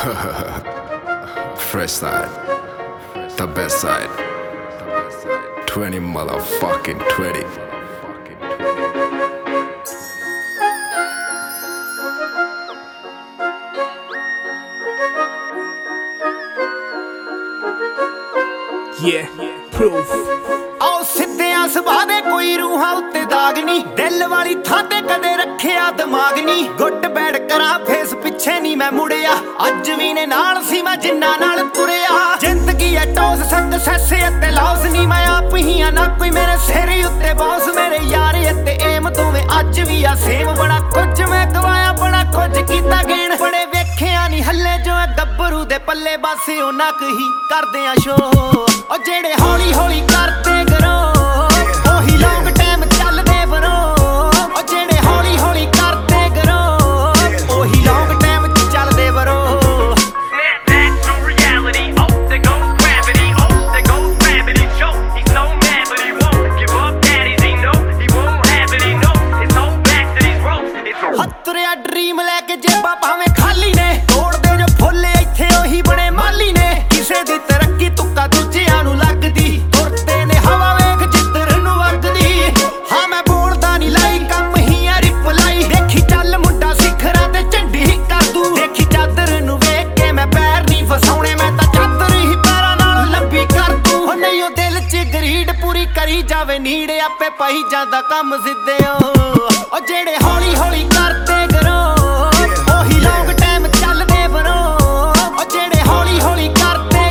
Fresh side, the best side. 20 motherfucking 20. Yeah, proof. ਆਓ ਸਿੱਧਿਆਂ ਸੁਭਾਅ ਦੇ ਕੋਈ ਰੂਹਾਂ ਉੱਤੇ ਦਾਗ ਨਹੀਂ, ਦਿਲ ਵਾਲੀ ਥਾਂ ਤੇ ਕਦੇ ਰੱਖਿਆ ਦਿਮਾਗ ਨਹੀਂ। ਗੁੱਟ ਬੈਠ ਕਰਾਂ ਫੇਸ ਪਿੱਛੇ ਨਹੀਂ ਮੈਂ ਮੁੜਿਆ, ਅੱਜ ਵੀ ਨੇ ਨਾਲ ਸੀ ਮੈਂ ਜਿੰਨਾ ਨਾਲ ਤੁਰਿਆ। ਜ਼ਿੰਦਗੀ ਐ ਟੌਸ ਸਕਸੈਸ ਅਤੇ ਲੌਸ ਨਹੀਂ, ਮੈਂ ਆਪ ਹੀ ਆ ਨਾ ਕੋਈ ਮੇਰੇ ਸਿਰ ਉੱਤੇ ਬੌਸ। ਮੇਰੇ ਯਾਰ ਅਤੇ ਏਮ ਦੋਵੇਂ ਅੱਜ ਵੀ ਆ ਸੇਮ, ਬੜਾ ਕੁਝ ਮੈਂ ਗਵਾਇਆ ਬੜਾ ਕੁਝ ਕੀਤਾ ਗੇਣ। ਬੜੇ ਵੇਖਿਆ ਨਹੀਂ ਹੱਲੇ ਜੋ ਗੱਭਰੂ ਦੇ ਪੱਲੇ, ਬਸ ਉਹਨਾਂ ਕੁ ਹੀ ਕਰਦੇ ਆ ਸ਼ੋ। ਉਹ ਜਿਹੜੇ ਹੌਲੀ ਹੌਲੀ ਕਰਦੇ ਗਰੋ ਉਹੀ ਲੌਂਗ ਟਾਈਮ ਚੱਲਦੇ ਬਰੋ। ਉਹ ਜਿਹੜੇ ਹੌਲੀ ਹੌਲੀ ਕਰਦੇ ਗਰੋ ਉਹੀ ਲੌਂਗ ਟਾਈਮ ਚੱਲਦੇ ਬਰੋ। ਹੱਤਰਿਆ ਡ੍ਰੀਮ ਲੈ ਕੇ ਜੇਬਾਂ ਭਾਵੇਂ ਖਾਲੀ ਨੇ, ਤੋੜਦੇ ਜੋ ਫੁੱਲ ਇੱਥੇ ਉਹੀ ਬਣੇ ਮਾਲੀ ਨੇ। ਕਿਸੇ ਦੀ ਤਰੱਕੀ ਤੁੱਕਾ ਦੂਜਿਆਂ ਨੂੰ ਲੱਗਦੀ, ਤੁਰਦੇ ਨੇ ਹਵਾ ਵੇਖ ਜਿੱਧਰ ਨੂੰ ਵੱਗਦੀ। ਹਾਂ ਮੈਂ ਬੋਲਦਾ ਨਹੀਂ ਲਾਈ ਕੰਮ ਹੀ ਆ ਰਿਪਲਾਈ, ਦੇਖੀ ਚੱਲ ਮੁੰਡਾ ਸਿਖਰਾਂ ਤੇ ਝੰਡੀ ਕਰ ਦੂ। ਦੇਖੀ ਚਾਦਰ ਨੂੰ ਵੇਖ ਕੇ ਮੈਂ ਪੈਰ ਨਹੀਂ ਫਸਾਉਣੇ, ਮੈਂ ਤਾਂ ਚਾਦਰ ਹੀ ਪੈਰਾਂ ਨਾਲ ਲੰਬੀ ਕਰ ਦੂ। ਉਹ ਨਹੀਂ ਉਹ ਦਿਲ 'ਚ ਗਰੀਡ ਪੂਰੀ ਕਰੀ ਜਾਵੇ ਨੀੜ, ਆਪੇ ਪਾਈ ਜਾਂਦਾ ਕੰਮ ਸਿੱਧਿਓ। ਉਹ ਜਿਹੜੇ ਹੌਲੀ ਹੌਲੀ ਕਰਦੇ ਗਰੋ ਉਹੀ ਲੌਂਗ ਟਾਈਮ ਚੱਲਦੇ ਬਰੋ। ਉਹ ਜਿਹੜੇ ਹੌਲੀ ਹੌਲੀ ਕਰਦੇ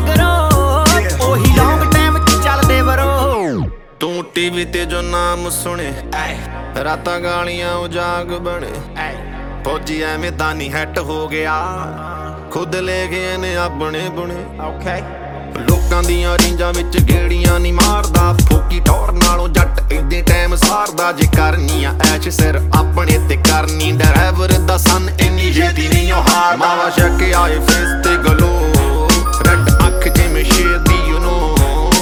ਗਰੋ ਉਹੀ ਲੌਂਗ ਟਾਈਮ ਚੱਲਦੇ ਬਰੋ। ਤੂੰ ਟੀਵੀ ਤੇ ਜੋ ਨਾਮ ਸੁਣੇ, ਰਾਤਾਂ ਗਾਲੀਆਂ ਉਜਾਗ ਬਣੇ। ਫੌਜੀ ਐਵੇਂ ਤਾਂ ਨਹੀਂ ਹੈਟ ਹੋ ਗਿਆ, ਖੁਦ ਲੈ ਗਏ ਨੇ ਆਪਣੇ ਬੁਣੇ। ਲੋਕਾਂ ਦੀਆਂ ਰੀਂਜਾਂ ਵਿੱਚ ਗੇੜੀਆਂ ਨਹੀਂ ਮਾਰਦਾ, ਫੋਕੀ ਟੌਰ ਨਾਲੋਂ ਜੱਟ ਇੰਨੇ ਟਾਈਮ ਸਾਰਦਾ। ਜੇ ਕਰਨੀ ਆ ਐਸ਼ ਸਿਰ ਆਪਣੇ ਤੇ ਕਰਨੀ, ਡਰਾਈਵਰ ਦਾ ਸਨ ਇੰਨੀ ਛੇਤੀ ਨਹੀਂ ਉਹ ਹਾਰਦਾ। ਮਾਵਾ ਸ਼ੱਕ ਆਏ ਫੇਸ ਤੇ ਗਲੋ, ਰੈਡ ਅੱਖ ਜਿਵੇਂ ਸ਼ੇਰ ਦੀ ਯੂ ਨੋ।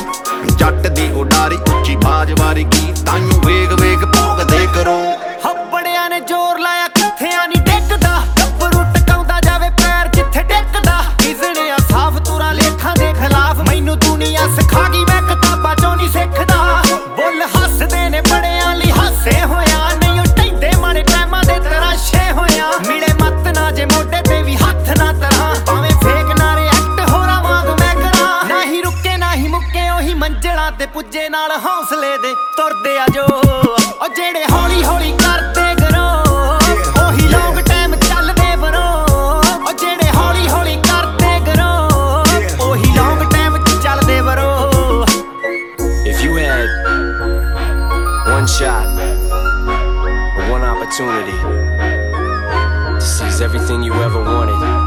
ਜੱਟ ਦੀ ਉਡਾਰੀ ਉੱਚੀ ਬਾਜ ਵਾਰੀ ਕੀ, ਤਾਈਓ ਵੇਗ ਵੇਗ ਭੋਗਦੇ ਕਰੋ। ਹੱਬੜਿਆਂ ਨੇ ਜ਼ੋਰ ਲਾਇਆ ਕਿੱਥਿਆਂ ਨਹੀਂ ਡਿੱਗਦਾ, ਗੱਭਰੂ ਟਕਾਉਂਦਾ ਜਾਵੇ ਪੈਰ ਜਿੱਥੇ ਡਿੱਗਦਾ। ਕਿਸਨੇ ਆ ਸਾਫ ਤੁਰਾਂ ਲੇਖਾਂ ਦੇ ਖਿਲਾਫ, ਮੈਨੂੰ ਦੁਨੀਆ ਸਿਖਾ ਗਈ ਮੈਂ ਕਿਤਾਬਾਂ ਚੋਂ ਨਹੀਂ ਸਿੱਖਦਾ। ਬੁੱਲ ਹੱਸਦੇ ਨੇ ਬੜਿਆਂ ਲਈ ਹਾਸੇ ਹੋਇਆ, ਨਹੀਂ ਉਹ ਢੈਂਦੇ ਮਾੜੇ ਟਾਈਮਾਂ ਦੇ ਤਰਾਸ਼ੇ ਹੋਇਆ। ਮਿਲੇ ਮੱਤ ਨਾ ਜੇ ਮੋਢੇ ਤੇ ਵੀ ਹੱਥ ਨਾ ਤਰਾਂ, ਭਾਵੇਂ ਫੇਕ ਨਾ ਰਿਐਕਟ ਹੋਰਾਂ ਵਾਂਗ ਮੈਂ ਕਰਾਂ। ਨਾ ਹੀ ਰੁਕੇ ਨਾ ਹੀ ਮੁੱਕੇ ਉਹੀ ਮੰਜ਼ਲਾਂ ਤੇ ਪੁੱਜੇ, ਨਾਲ ਹੌਸਲੇ ਦੇ ਤੁਰਦੇ ਆ ਜੋ। ਉਹ ਜਿਹੜੇ ਹੌਲੀ ਹੌਲੀ ਕਰਦੇ ਗਰੋ ਉਹੀ ਲੌਂਗ ਟਾਈਮ ਚੱਲਦੇ ਬਰੋ। ਉਹ ਜਿਹੜੇ ਹੌਲੀ ਹੌਲੀ ਕਰਦੇ ਗਰੋ ਉਹੀ ਲੌਂਗ ਟਾਈਮ ਚੱਲਦੇ ਬਰੋ। If you had one shot or one opportunity to seize everything you ever wanted